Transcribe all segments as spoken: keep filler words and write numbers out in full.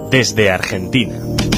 desde Argentina.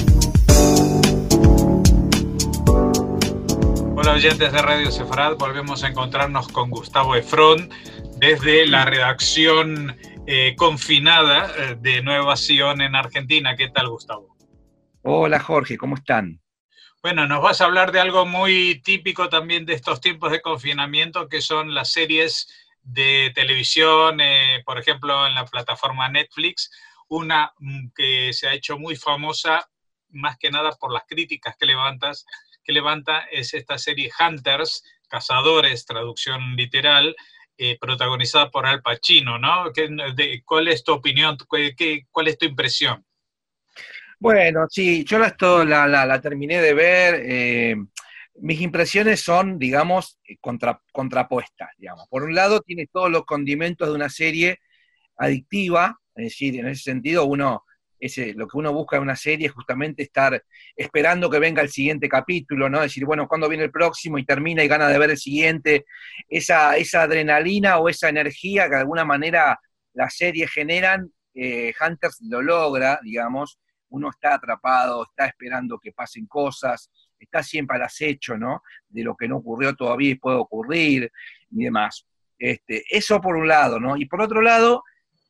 Hola oyentes de Radio Sefarad, volvemos a encontrarnos con Gustavo Efrón desde la redacción eh, confinada eh, de Nueva Sion en Argentina. ¿Qué tal, Gustavo? Hola Jorge, ¿cómo están? Bueno, nos vas a hablar de algo muy típico también de estos tiempos de confinamiento, que son las series de televisión, eh, por ejemplo, en la plataforma Netflix, una que se ha hecho muy famosa, más que nada por las críticas que levantas, que levanta, es esta serie Hunters, Cazadores, traducción literal, eh, protagonizada por Al Pacino, ¿no? ¿Qué, de, ¿Cuál es tu opinión? ¿Qué, ¿Cuál es tu impresión? Bueno, sí, yo la, la, la, la terminé de ver. Eh, mis impresiones son, digamos, contra, contrapuestas, digamos. Por un lado, tiene todos los condimentos de una serie adictiva, es decir, en ese sentido, uno, ese, lo que uno busca en una serie es justamente estar esperando que venga el siguiente capítulo, ¿no? Decir, bueno, ¿cuándo viene el próximo? Y termina y gana de ver el siguiente. Esa, esa adrenalina o esa energía que de alguna manera las series generan, eh, Hunters lo logra, digamos. Uno está atrapado, está esperando que pasen cosas, está siempre al acecho, ¿no? De lo que no ocurrió todavía y puede ocurrir, y demás. Este, eso por un lado, ¿no? Y por otro lado,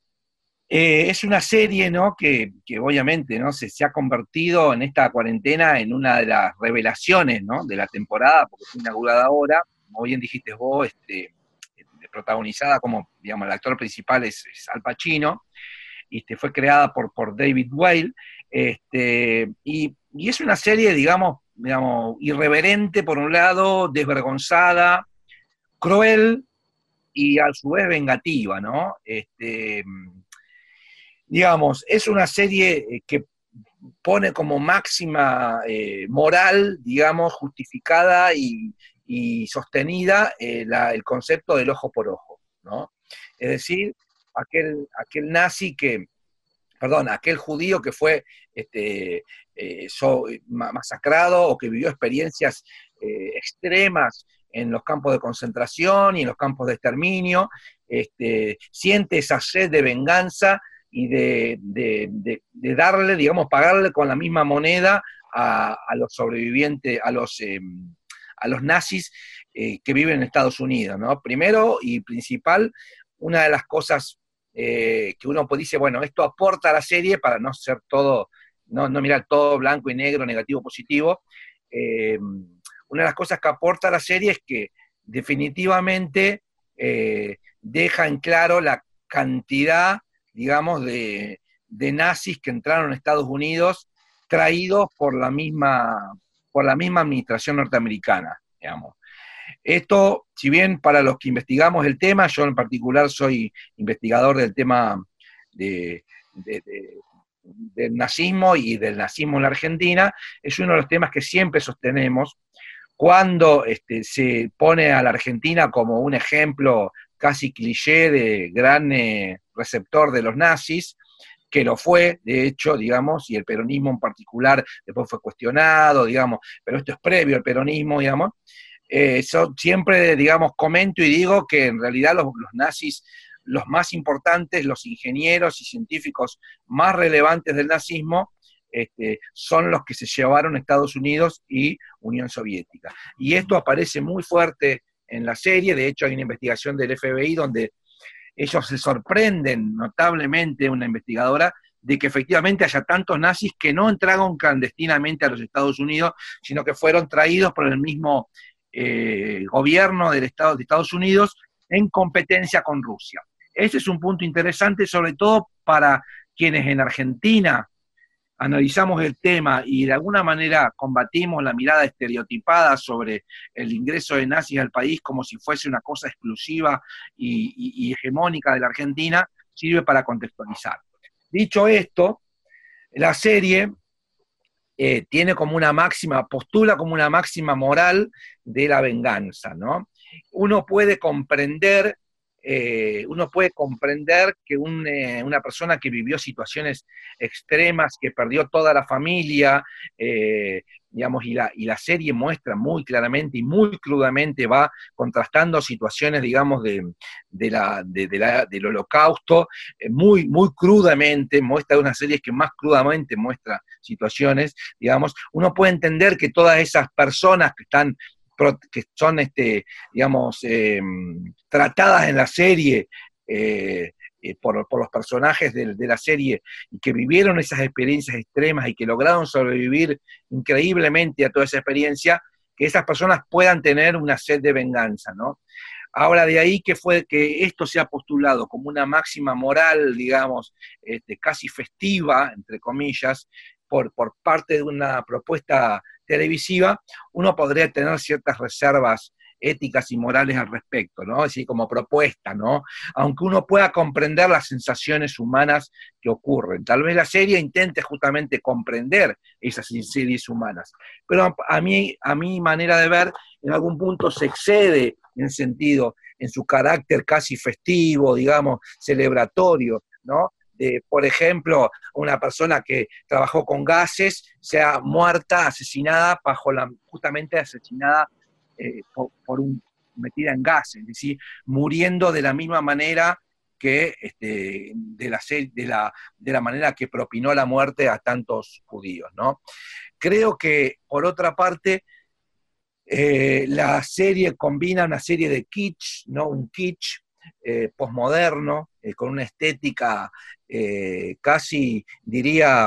Eh, es una serie, ¿no? que, que obviamente, ¿no? se, se ha convertido en esta cuarentena en una de las revelaciones, ¿no? de la temporada, porque fue inaugurada ahora, como bien dijiste vos, este, protagonizada como, digamos, el actor principal es, es Al Pacino, y este, fue creada por, por David Whale, este, y, y es una serie, digamos, digamos, irreverente por un lado, desvergonzada, cruel y a su vez vengativa, ¿no? Este, digamos, es una serie que pone como máxima eh, moral, digamos, justificada y, y sostenida eh, la, el concepto del ojo por ojo, ¿no? Es decir, aquel, aquel nazi que, perdón, aquel judío que fue este, eh, so, masacrado o que vivió experiencias eh, extremas en los campos de concentración y en los campos de exterminio, este, siente esa sed de venganza y de, de, de, de darle, digamos, pagarle con la misma moneda a, a los sobrevivientes, a los, eh, a los nazis eh, que viven en Estados Unidos, ¿no? Primero y principal, una de las cosas eh, que uno dice, bueno, esto aporta a la serie para no ser todo, no, no mirar todo blanco y negro, negativo, positivo. Eh, una de las cosas que aporta a la serie es que definitivamente eh, deja en claro la cantidad, digamos, de, de nazis que entraron a Estados Unidos traídos por la misma, por la misma administración norteamericana, digamos. Esto, si bien para los que investigamos el tema, yo en particular soy investigador del tema de, de, de, del nazismo y del nazismo en la Argentina, es uno de los temas que siempre sostenemos cuando este, se pone a la Argentina como un ejemplo casi cliché de gran eh, receptor de los nazis, que lo fue, de hecho, digamos, y el peronismo en particular después fue cuestionado, digamos, pero esto es previo al peronismo, digamos. Eh, so, siempre, digamos, comento y digo que en realidad los, los nazis, los más importantes, los ingenieros y científicos más relevantes del nazismo, este, son los que se llevaron a Estados Unidos y Unión Soviética. Y esto aparece muy fuerte en la serie. De hecho hay una investigación del F B I donde ellos se sorprenden notablemente, una investigadora, de que efectivamente haya tantos nazis que no entraron clandestinamente a los Estados Unidos, sino que fueron traídos por el mismo eh, gobierno del Estado de Estados Unidos en competencia con Rusia. Ese es un punto interesante, sobre todo para quienes en Argentina analizamos el tema y de alguna manera combatimos la mirada estereotipada sobre el ingreso de nazis al país como si fuese una cosa exclusiva y, y, y hegemónica de la Argentina, sirve para contextualizar. Dicho esto, la serie eh, tiene como una máxima, postula como una máxima moral de la venganza, ¿no? Uno puede comprender eh, uno puede comprender que un, eh, una persona que vivió situaciones extremas, que perdió toda la familia, eh, digamos, y la, y la serie muestra muy claramente y muy crudamente, va contrastando situaciones, digamos, de, de la, de, de la, del holocausto, eh, muy, muy crudamente, muestra una serie que más crudamente muestra situaciones, digamos, uno puede entender que todas esas personas que están que son, este, digamos, eh, tratadas en la serie eh, eh, por, por, los personajes de, de la serie y que vivieron esas experiencias extremas y que lograron sobrevivir increíblemente a toda esa experiencia, que esas personas puedan tener una sed de venganza, ¿no? Ahora, de ahí que fue que esto se ha postulado como una máxima moral, digamos, este, casi festiva, entre comillas, por, por parte de una propuesta televisiva, uno podría tener ciertas reservas éticas y morales al respecto, ¿no? Es decir, como propuesta, ¿no? Aunque uno pueda comprender las sensaciones humanas que ocurren. Tal vez la serie intente justamente comprender esas series humanas, pero a mí, a mi manera de ver, en algún punto se excede en el sentido, en su carácter casi festivo, digamos, celebratorio, ¿no? De, por ejemplo, una persona que trabajó con gases sea muerta, asesinada, bajo la, justamente asesinada eh, por, por un, metida en gases, es decir, muriendo de la misma manera que este, de, la, de, la, de la manera que propinó la muerte a tantos judíos, ¿no? Creo que, por otra parte, eh, la serie combina una serie de kitsch, ¿no? Un kitsch eh, posmoderno, eh, con una estética eh, casi, diría,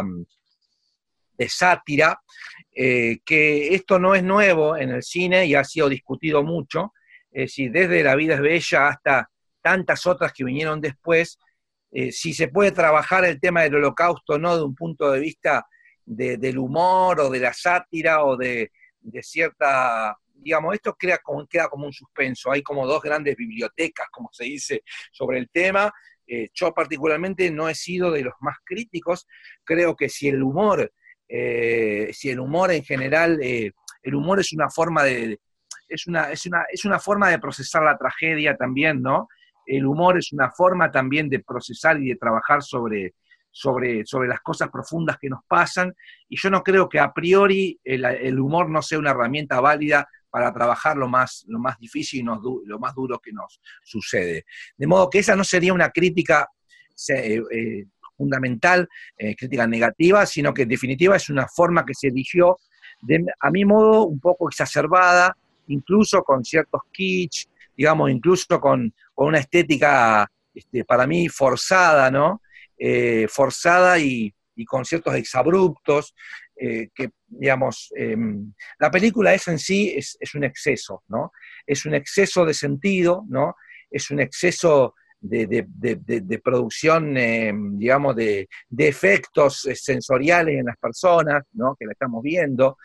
de sátira, eh, que esto no es nuevo en el cine y ha sido discutido mucho, es decir, desde La vida es bella hasta tantas otras que vinieron después, eh, si se puede trabajar el tema del holocausto, no de un punto de vista de, del humor o de la sátira o de, de cierta, digamos, esto queda como, queda como un suspenso, hay como dos grandes bibliotecas, como se dice, sobre el tema. Eh, yo particularmente no he sido de los más críticos, creo que si el humor, eh, si el humor en general, eh, el humor es una forma de, es una, es una, es una forma de procesar la tragedia también, ¿no? El humor es una forma también de procesar y de trabajar sobre, sobre, sobre las cosas profundas que nos pasan, y yo no creo que a priori el, el humor no sea una herramienta válida para trabajar lo más, lo más difícil y nos, lo más duro que nos sucede. De modo que esa no sería una crítica eh, eh, fundamental, eh, crítica negativa, sino que en definitiva es una forma que se eligió, de, a mi modo, un poco exacerbada, incluso con ciertos kitsch, digamos, incluso con, con una estética, este, para mí, forzada, ¿no? Eh, forzada y, y con ciertos exabruptos, eh, que, digamos, eh, la película esa en sí es, es un exceso, ¿no? Es un exceso de sentido, ¿no? Es un exceso de, de, de, de, de producción, eh, digamos, de, de efectos sensoriales en las personas, ¿no? Que la estamos viendo.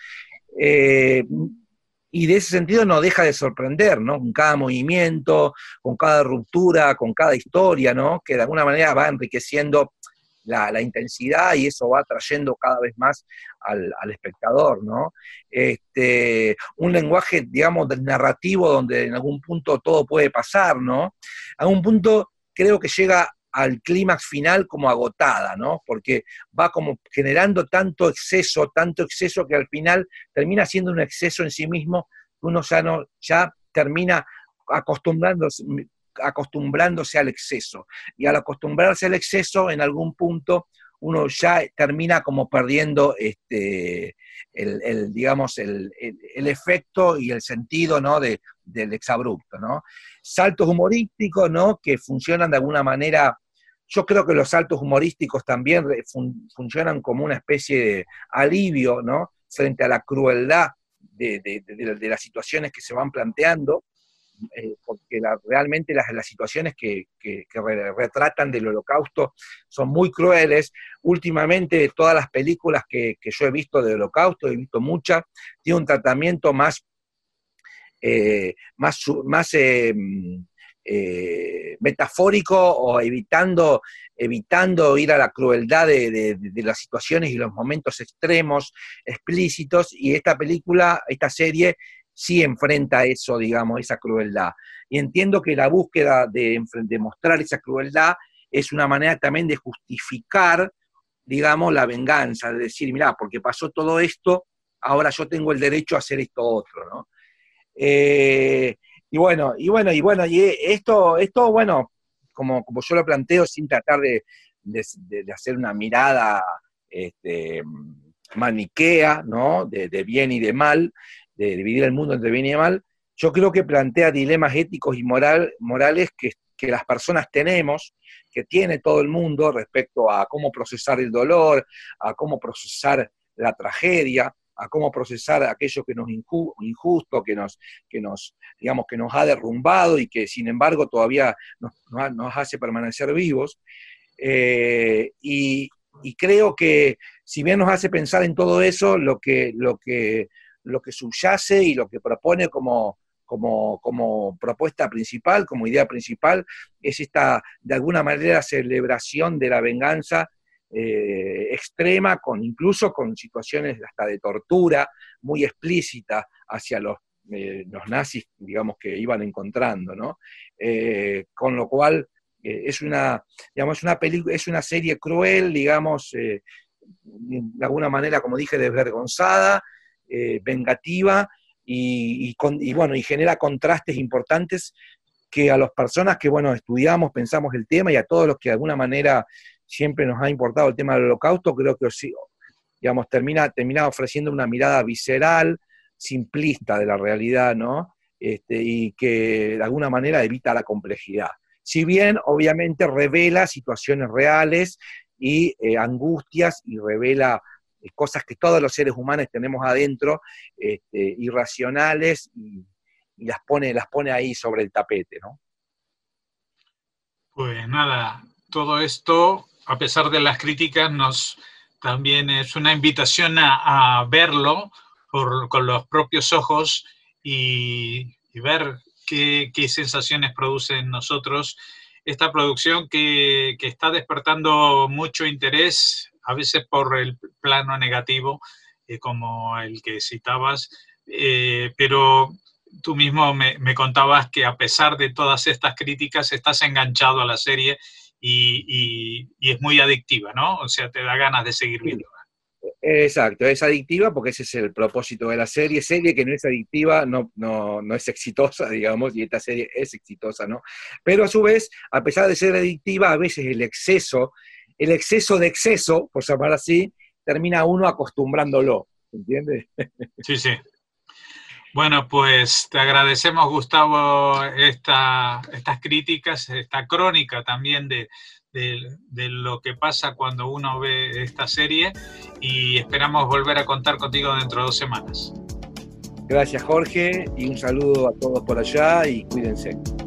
Eh, y de ese sentido no deja de sorprender, ¿no? Con cada movimiento, con cada ruptura, con cada historia, ¿no? Que de alguna manera va enriqueciendo la, la intensidad y eso va trayendo cada vez más al, al espectador, ¿no? Este, un lenguaje, digamos, narrativo donde en algún punto todo puede pasar, ¿no? A un punto creo que llega al clímax final como agotada, ¿no? Porque va como generando tanto exceso, tanto exceso que al final termina siendo un exceso en sí mismo, que uno ya, no, ya termina acostumbrándose, acostumbrándose al exceso. Y al acostumbrarse al exceso, en algún punto uno ya termina como perdiendo este, el, el, digamos, el, el, el efecto y el sentido, ¿no? de, del exabrupto, ¿no? Saltos humorísticos, ¿no? Que funcionan de alguna manera. Yo creo que los saltos humorísticos también fun, funcionan como una especie de alivio, ¿no? Frente a la crueldad de, de, de, de las situaciones que se van planteando, eh, porque la, realmente las, las situaciones que, que, que re, retratan del holocausto son muy crueles. Últimamente todas las películas que, que yo he visto del holocausto, he visto muchas, tienen un tratamiento más, eh, más, más eh, eh, metafórico o evitando, evitando ir a la crueldad de, de, de las situaciones y los momentos extremos, explícitos, y esta película, esta serie, sí enfrenta eso, digamos, esa crueldad. Y entiendo que la búsqueda de, de mostrar esa crueldad es una manera también de justificar, digamos, la venganza, de decir, mirá, porque pasó todo esto, ahora yo tengo el derecho a hacer esto otro, ¿no? Eh, y bueno, y bueno, y bueno, y esto, esto bueno, como, como yo lo planteo, sin tratar de, de, de hacer una mirada este, maniquea, ¿no? De, de bien y de mal, de dividir el mundo entre bien y mal, yo creo que plantea dilemas éticos y moral, morales que, que las personas tenemos, que tiene todo el mundo respecto a cómo procesar el dolor, a cómo procesar la tragedia, a cómo procesar aquello que nos inju injusto, que nos, que nos, digamos, que nos ha derrumbado y que sin embargo todavía nos, nos hace permanecer vivos. Eh, y, y creo que si bien nos hace pensar en todo eso, lo que, lo que, lo que subyace y lo que propone como, como, como propuesta principal, como idea principal, es esta, de alguna manera, celebración de la venganza Eh, extrema, con, incluso con situaciones hasta de tortura muy explícita hacia los, eh, los nazis, digamos, que iban encontrando, ¿no? Eh, con lo cual eh, es una, digamos, una película, es una serie cruel, digamos, eh, de alguna manera, como dije, desvergonzada, eh, vengativa, y, y, con, y bueno, y genera contrastes importantes que a las personas que, bueno, estudiamos, pensamos el tema, y a todos los que de alguna manera siempre nos ha importado el tema del Holocausto, creo que, digamos, termina, termina ofreciendo una mirada visceral, simplista de la realidad, ¿no? Este, y que de alguna manera evita la complejidad. Si bien, obviamente, revela situaciones reales y eh, angustias, y revela eh, cosas que todos los seres humanos tenemos adentro, este, irracionales, y, y las pone, las pone ahí sobre el tapete, ¿no? Pues nada, todo esto, a pesar de las críticas, nos también es una invitación a, a verlo por, con los propios ojos y, y ver qué, qué sensaciones produce en nosotros esta producción que, que está despertando mucho interés, a veces por el plano negativo, eh, como el que citabas, eh, pero tú mismo me, me contabas que a pesar de todas estas críticas estás enganchado a la serie y, y, y es muy adictiva, ¿no? O sea, te da ganas de seguir viéndola. Exacto, es adictiva porque ese es el propósito de la serie. Serie que no es adictiva no, no, no es exitosa, digamos, y esta serie es exitosa, ¿no? Pero a su vez, a pesar de ser adictiva, a veces el exceso, el exceso de exceso, por llamar así, termina uno acostumbrándolo, ¿entiendes? Sí, sí. Bueno, pues te agradecemos, Gustavo, esta, estas críticas, esta crónica también de, de, de lo que pasa cuando uno ve esta serie, y esperamos volver a contar contigo dentro de dos semanas. Gracias, Jorge, y un saludo a todos por allá y cuídense.